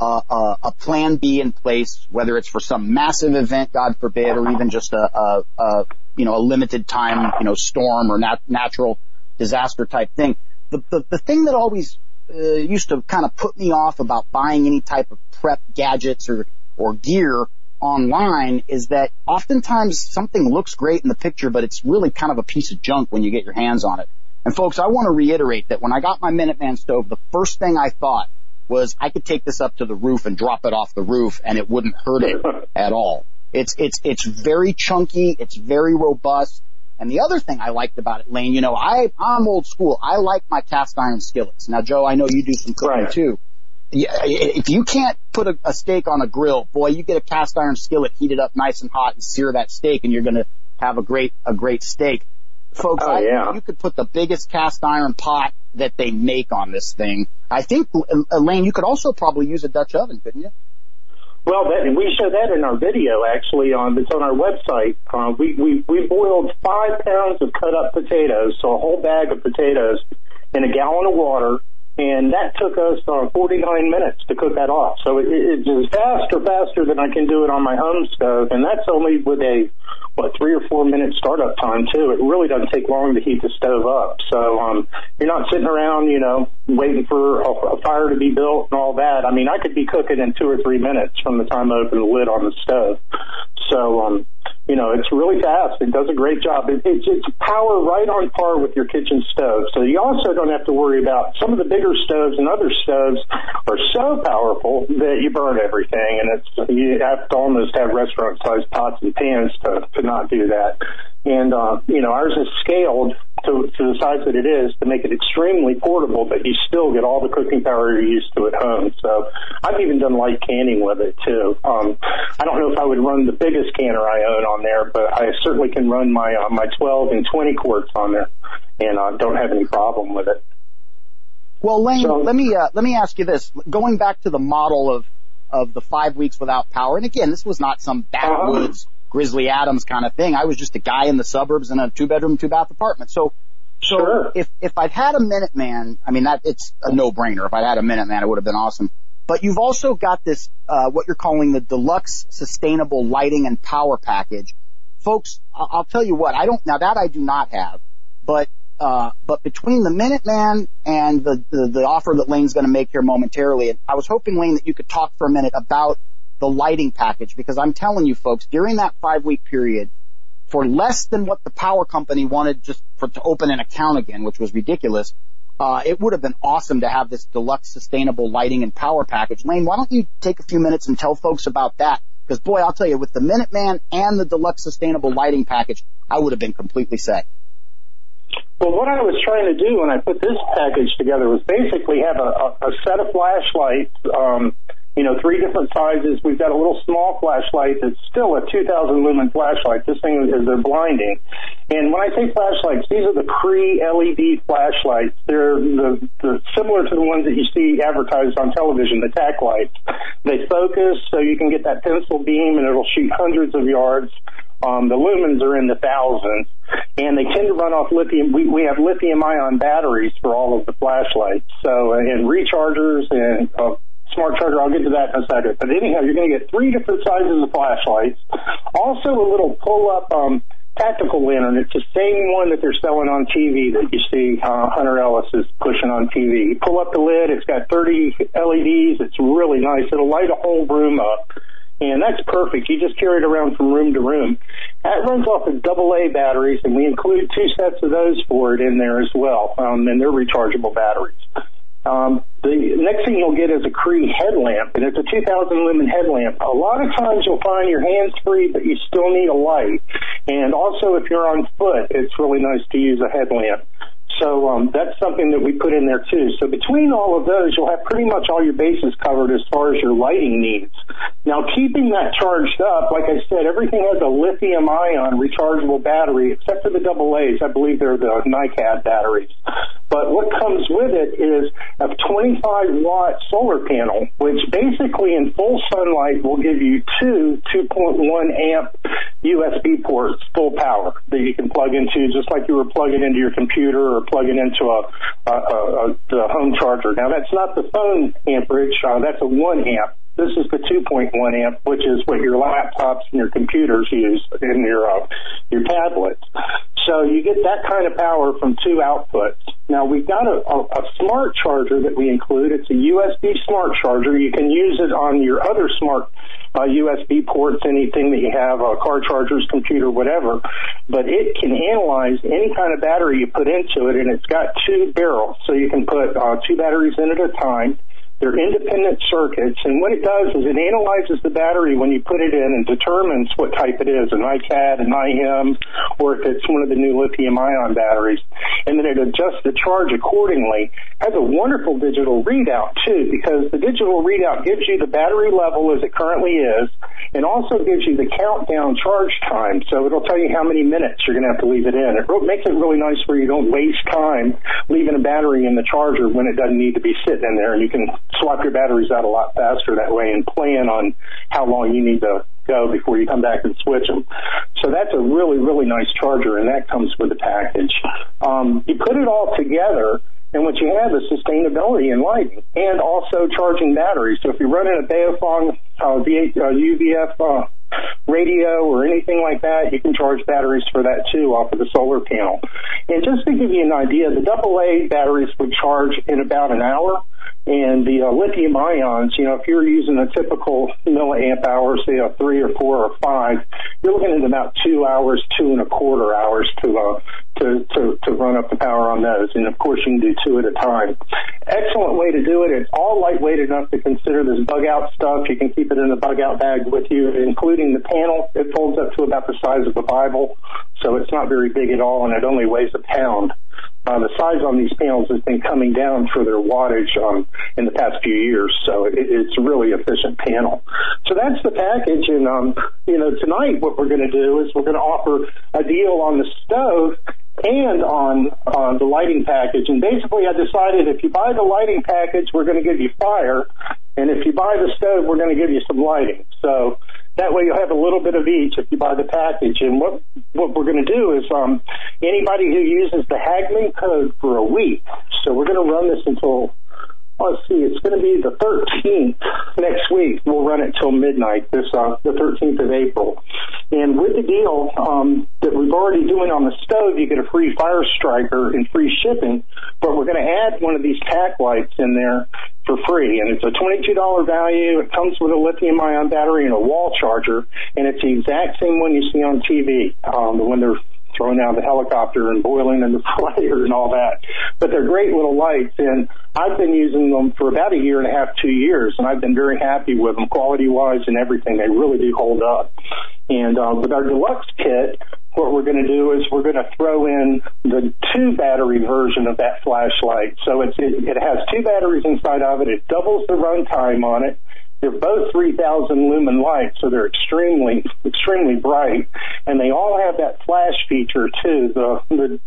S3: a plan B in place, whether it's for some massive event, God forbid, or even just a limited time, storm or natural disaster type thing. The thing that always used to kind of put me off about buying any type of prep gadgets or gear online is that oftentimes something looks great in the picture, but it's really kind of a piece of junk when you get your hands on it. And folks, I want to reiterate that when I got my Minuteman stove, the first thing I thought was I could take this up to the roof and drop it off the roof and it wouldn't hurt it at all. It's very chunky. It's very robust. And the other thing I liked about it, Lane, I'm old school. I like my cast iron skillets. Now, Joe, I know you do some cooking too. If you can't put a steak on a grill, boy, you get a cast iron skillet, heat it up nice and hot and sear that steak and you're going to have a great steak. Folks, you could put the biggest cast iron pot that they make on this thing. I think, Elaine, you could also probably use a Dutch oven, couldn't you?
S6: Well, we show that in our video, actually. It's on our website. We boiled 5 pounds of cut up potatoes, so a whole bag of potatoes, in a gallon of water, and that took us 49 minutes to cook that off. So it's faster than I can do it on my home stove, and that's only with a 3 or 4 minute startup time too. It really doesn't take long to heat the stove up. So you're not sitting around, waiting for a fire to be built and all that. I mean, I could be cooking in 2 or 3 minutes from the time I open the lid on the stove. So it's really fast. It does a great job. It's power right on par with your kitchen stove. So you also don't have to worry about some of the bigger stoves, and other stoves are so powerful that you burn everything, and you have to almost have restaurant-sized pots and pans to not do that. And, ours is scaled to the size that it is to make it extremely portable, but you still get all the cooking power you're used to at home. So I've even done light canning with it, too. I don't know if I would run the biggest canner I own on there, but I certainly can run my 12 and 20 quarts on there, and don't have any problem with it.
S3: Well, Lane, let me ask you this. Going back to the model of the 5 weeks without power, and again, this was not some backwoods Grizzly Adams kind of thing. I was just a guy in the suburbs in a 2-bedroom, 2-bath apartment. So sure. If I'd had a Minuteman, I mean, it's a no-brainer. If I'd had a Minuteman, it would have been awesome. But you've also got this, what you're calling the Deluxe Sustainable Lighting and Power Package. Folks, I'll tell you what, I do not have, but between the Minuteman and the offer that Lane's going to make here momentarily, I was hoping, Lane, that you could talk for a minute about the lighting package, because I'm telling you folks, during that 5-week period, for less than what the power company wanted to open an account again, which was ridiculous, it would have been awesome to have this Deluxe Sustainable Lighting and Power Package. Lane, why don't you take a few minutes and tell folks about that? Because, boy, I'll tell you, with the Minuteman and the Deluxe Sustainable Lighting Package, I would have been completely set.
S6: Well, what I was trying to do when I put this package together was basically have a set of flashlights, 3 different sizes. We've got a little small flashlight that's still a 2,000 lumen flashlight. This thing they're blinding. And when I say flashlights, these are the Cree-LED flashlights. They're similar to the ones that you see advertised on television, the tack lights. They focus so you can get that pencil beam and it'll shoot hundreds of yards. The lumens are in the thousands, and they tend to run off lithium. We have lithium-ion batteries for all of the flashlights, and rechargers and smart charger. I'll get to that in a second. But anyhow, you're going to get 3 different sizes of flashlights. Also, a little pull-up tactical lantern. It's the same one that they're selling on TV that you see Hunter Ellis is pushing on TV. You pull up the lid. It's got 30 LEDs. It's really nice. It'll light a whole room up. And that's perfect. You just carry it around from room to room. That runs off of AA batteries, and we include 2 sets of those for it in there as well, and they're rechargeable batteries. The next thing you'll get is a Cree headlamp, and it's a 2,000 lumen headlamp. A lot of times you'll find your hands free, but you still need a light. And also, if you're on foot, it's really nice to use a headlamp. So that's something that we put in there, too. So between all of those, you'll have pretty much all your bases covered as far as your lighting needs. Now, keeping that charged up, like I said, everything has a lithium-ion rechargeable battery, except for the AA's. I believe they're the NiCad batteries. But But what comes with it is a 25-watt solar panel, which basically in full sunlight will give you two 2.1-amp USB ports, full power, that you can plug into just like you were plugging into your computer or plugging into the home charger. Now, that's not the phone amperage. That's a 1 amp. This is the 2.1 amp, which is what your laptops and your computers use in your tablets. So you get that kind of power from two outputs. Now, we've got a smart charger that we include. It's a USB smart charger. You can use it on your other smart USB ports, anything that you have, car chargers, computer, whatever. But it can analyze any kind of battery you put into it, and it's got two barrels. So you can put two batteries in at a time. They're independent circuits, and what it does is it analyzes the battery when you put it in and determines what type it is, an iCAD, an IM, or if it's one of the new lithium-ion batteries, and then it adjusts the charge accordingly. It has a wonderful digital readout, too, because the digital readout gives you the battery level as it currently is, and also gives you the countdown charge time, so it'll tell you how many minutes you're going to have to leave it in. It makes it really nice where you don't waste time leaving a battery in the charger when it doesn't need to be sitting in there, and you can swap your batteries out a lot faster that way and plan on how long you need to go before you come back and switch them. So that's a really, really nice charger, and that comes with the package. You put it all together, and what you have is sustainability and lighting, and also charging batteries. So if you're running a Baofeng UVF radio or anything like that, you can charge batteries for that too off of the solar panel. And just to give you an idea, the AA batteries would charge in about an hour. And the lithium ions, if you're using a typical milliamp hour, say a 3 or 4 or 5, you're looking at about 2 hours, 2.25 hours to run up the power on those. And of course, you can do 2 at a time. Excellent way to do it. It's all lightweight enough to consider this bug out stuff. You can keep it in the bug out bag with you, including the panel. It folds up to about the size of a Bible, so it's not very big at all, and it only weighs a pound. The size on these panels has been coming down for their wattage in the past few years, so it's a really efficient panel. So that's the package, and tonight what we're going to do is we're going to offer a deal on the stove and on the lighting package. And basically I decided if you buy the lighting package, we're going to give you fire, and if you buy the stove, we're going to give you some lighting. So that way you'll have a little bit of each if you buy the package. And what we're going to do is anybody who uses the Hagman code for a week, so we're going to run this until, let's see, it's going to be the 13th next week. We'll run it till midnight, the 13th of April. And with the deal that we've already doing on the stove, you get a free fire striker and free shipping, but we're going to add one of these tack lights in there for free, and it's a $22 value. It comes with a lithium-ion battery and a wall charger, and it's the exact same one you see on TV, the one they're throwing out of the helicopter and boiling in the fire and all that. But they're great little lights, and I've been using them for about 1.5 years, 2 years, and I've been very happy with them quality-wise and everything. They really do hold up. And with our deluxe kit, what we're going to do is we're going to throw in the 2-battery version of that flashlight. So it has 2 batteries inside of it. It doubles the runtime on it. They're both 3,000 lumen lights, so they're extremely, extremely bright, and they all have that flash feature too, the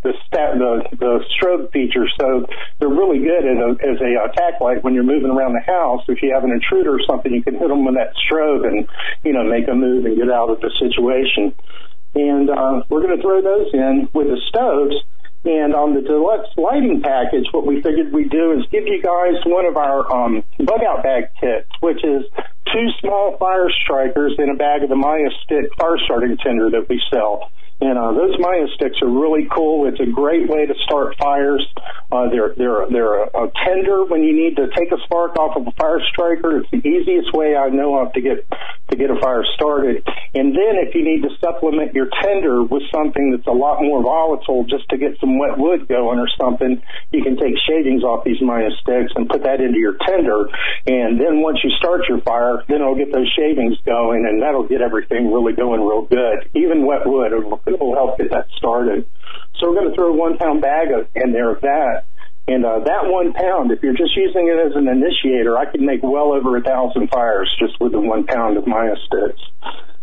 S6: strobe feature. So they're really good as a tack light when you're moving around the house. If you have an intruder or something, you can hit them with that strobe and make them move and get out of the situation. And we're going to throw those in with the stoves. And on the deluxe lighting package, what we figured we'd do is give you guys one of our bug-out bag kits, which is 2 small fire strikers in a bag of the Maya Stick fire starting tinder that we sell. And those Maya sticks are really cool. It's a great way to start fires. They're a tender when you need to take a spark off of a fire striker. It's the easiest way I know of to get a fire started. And then if you need to supplement your tender with something that's a lot more volatile just to get some wet wood going or something, you can take shavings off these Maya sticks and put that into your tender. And then once you start your fire, then it'll get those shavings going, and that'll get everything really going real good. Even wet wood will help get that started. So we're going to throw a 1-pound bag in there of that. And that 1 pound, if you're just using it as an initiator, I could make well over 1,000 fires just with the 1 pound of Maya sticks.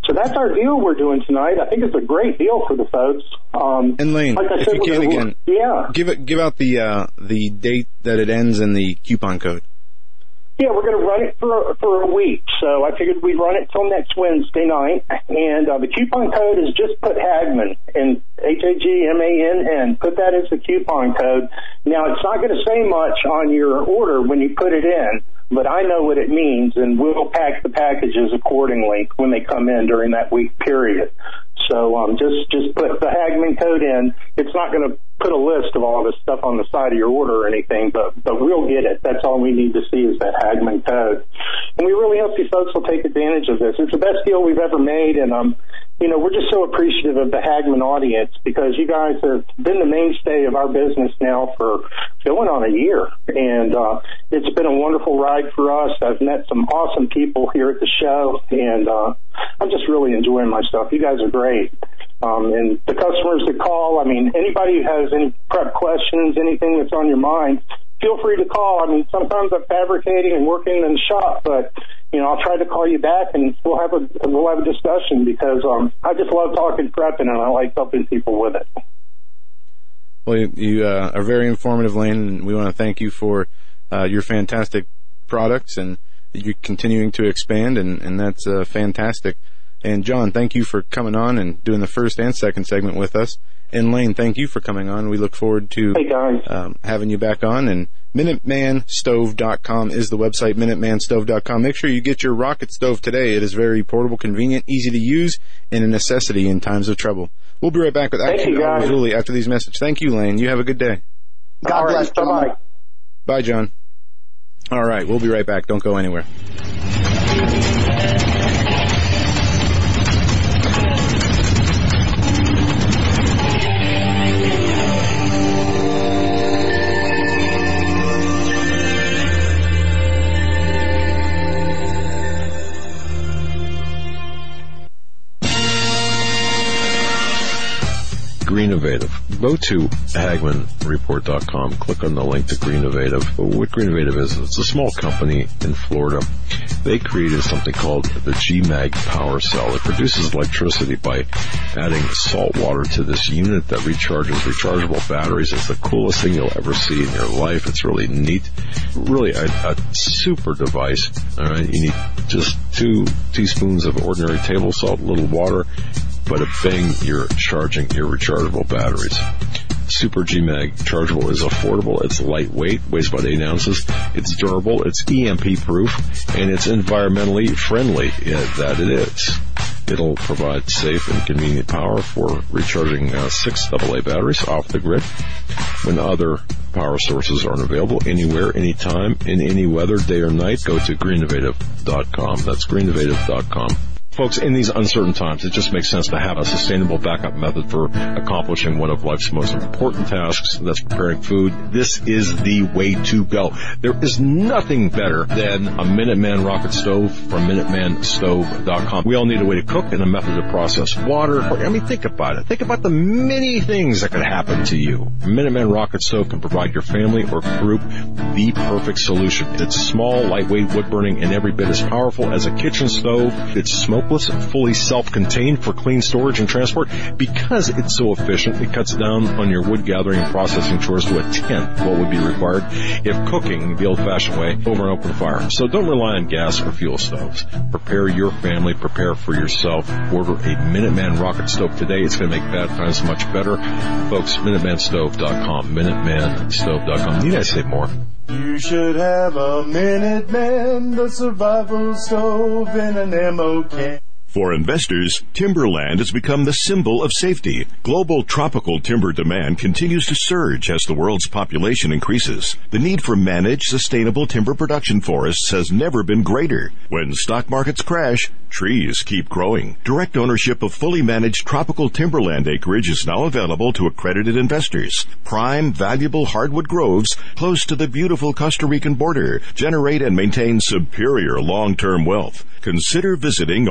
S6: So that's our deal we're doing tonight. I think it's a great deal for the folks.
S2: And Lane,
S6: like I
S2: if
S6: said,
S2: you can again, give out the date that it ends and the coupon code.
S6: Yeah, we're going to run it for a week. So I figured we'd run it till next Wednesday night. And the coupon code is just put Hagman, and HAGMANN. Put that as the coupon code. Now, it's not going to say much on your order when you put it in, but I know what it means, and we'll pack the packages accordingly when they come in during that week period. So just put the Hagman code in. It's not going to put a list of all this stuff on the side of your order or anything, but we'll get it. That's all we need to see is that Hagman code. And we really hope you folks will take advantage of this. It's the best deal we've ever made, and we're just so appreciative of the Hagman audience because you guys have been the mainstay of our business now for going on a year. And it's been a wonderful ride for us. I've met some awesome people here at the show, and I'm just really enjoying myself. You guys are great. And the customers that call, anybody who has any prep questions, anything that's on your mind, feel free to call. Sometimes I'm fabricating and working in the shop, but I'll try to call you back and we'll have a discussion because I just love talking prepping and I like helping people with it.
S2: Well, you are very informative, Lane, and we want to thank you for your fantastic products and you're continuing to expand, and that's fantastic. And John, thank you for coming on and doing the first and second segment with us. And Lane, thank you for coming on. We look forward to having you back on. And MinutemanStove.com is the website, MinutemanStove.com. Make sure you get your rocket stove today. It is very portable, convenient, easy to use, and a necessity in times of trouble. We'll be right back with Action Julie after these messages. Thank you, Lane. You have a good day.
S3: God bless. Bye-bye.
S2: Bye, John. All right, we'll be right back. Don't go anywhere.
S7: Greennovative. Go to HagmanReport.com. Click on the link to Greennovative. What Greennovative is, it's a small company in Florida. They created something called the GMAG Power Cell. It produces electricity by adding salt water to this unit that recharges rechargeable batteries. It's the coolest thing you'll ever see in your life. It's really neat. Really a super device. All right, you need just 2 teaspoons of ordinary table salt, a little water. But bang, you're charging your rechargeable batteries. Super GMAG chargeable is affordable. It's lightweight, weighs about 8 ounces. It's durable. It's EMP proof, and it's environmentally friendly. That it is. It'll provide safe and convenient power for recharging 6 AA batteries off the grid when other power sources aren't available. Anywhere, anytime, in any weather, day or night. Go to greennovative.com. That's greennovative.com. Folks, in these uncertain times, it just makes sense to have a sustainable backup method for accomplishing one of life's most important tasks, and that's preparing food. This is the way to go. There is nothing better than a Minuteman rocket stove from MinutemanStove.com. We all need a way to cook and a method to process water. Think about it. Think about the many things that could happen to you. A Minuteman rocket stove can provide your family or group the perfect solution. It's small, lightweight, wood-burning, and every bit as powerful as a kitchen stove. It's smokeless, fully self-contained for clean storage and transport. Because it's so efficient, it cuts down on your wood gathering and processing chores to a tenth what would be required if cooking the old-fashioned way over an open fire. So don't rely on gas or fuel stoves. Prepare your family, prepare for yourself. Order a Minuteman rocket stove today. It's going to make bad times much better. Folks, MinutemanStove.com, MinutemanStove.com. Need I say more?
S8: You should have a Minuteman, the survival stove in an ammo can.
S9: For investors, timberland has become the symbol of safety. Global tropical timber demand continues to surge as the world's population increases. The need for managed, sustainable timber production forests has never been greater. When stock markets crash, trees keep growing. Direct ownership of fully managed tropical timberland acreage is now available to accredited investors. Prime, valuable hardwood groves close to the beautiful Costa Rican border generate and maintain superior long-term wealth. Consider visiting our forest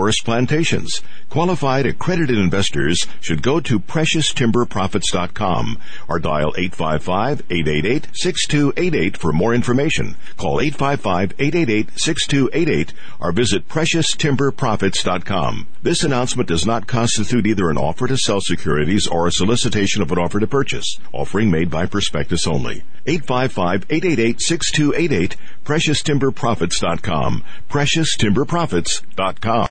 S9: forest plantations. Qualified accredited investors should go to PreciousTimberProfits.com or dial 855-888-6288 for more information. Call 855-888-6288 or visit PreciousTimberProfits.com. This announcement does not constitute either an offer to sell securities or a solicitation of an offer to purchase. Offering made by prospectus only. 855-888-6288, PreciousTimberProfits.com. PreciousTimberProfits.com.